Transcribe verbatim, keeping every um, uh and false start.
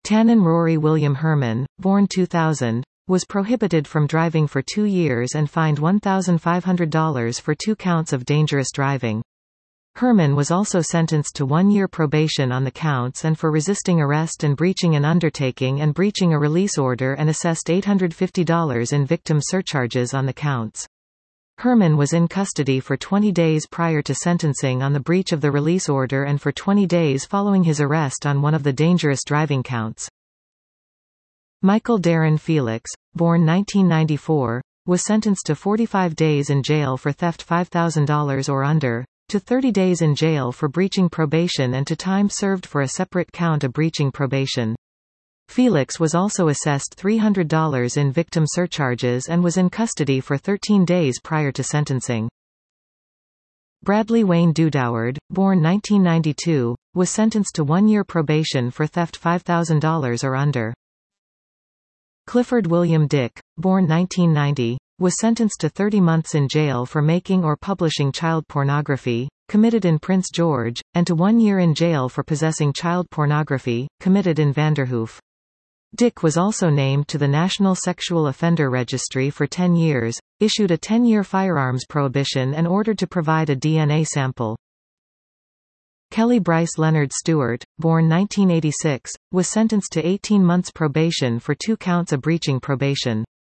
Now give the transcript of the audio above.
Tannen Rory William Herman, born two thousand, was prohibited from driving for two years and fined one thousand five hundred dollars for two counts of dangerous driving. Herman was also sentenced to one-year probation on the counts and for resisting arrest and breaching an undertaking and breaching a release order, and assessed eight hundred fifty dollars in victim surcharges on the counts. Herman was in custody for twenty days prior to sentencing on the breach of the release order and for twenty days following his arrest on one of the dangerous driving counts. Michael Darren Felix, born nineteen ninety-four, was sentenced to forty-five days in jail for theft five thousand dollars or under, to thirty days in jail for breaching probation, and to time served for a separate count of breaching probation. Felix was also assessed three hundred dollars in victim surcharges and was in custody for thirteen days prior to sentencing. Bradley Wayne Dudoward, born nineteen ninety-two, was sentenced to one-year probation for theft five thousand dollars or under. Clifford William Dick, born nineteen ninety, was sentenced to thirty months in jail for making or publishing child pornography, committed in Prince George, and to one year in jail for possessing child pornography, committed in Vanderhoof. Dick was also named to the National Sexual Offender Registry for ten years, issued a ten-year firearms prohibition, and ordered to provide a D N A sample. Kelly Bryce Leonard Stewart, born nineteen eighty-six, was sentenced to eighteen months probation for two counts of breaching probation.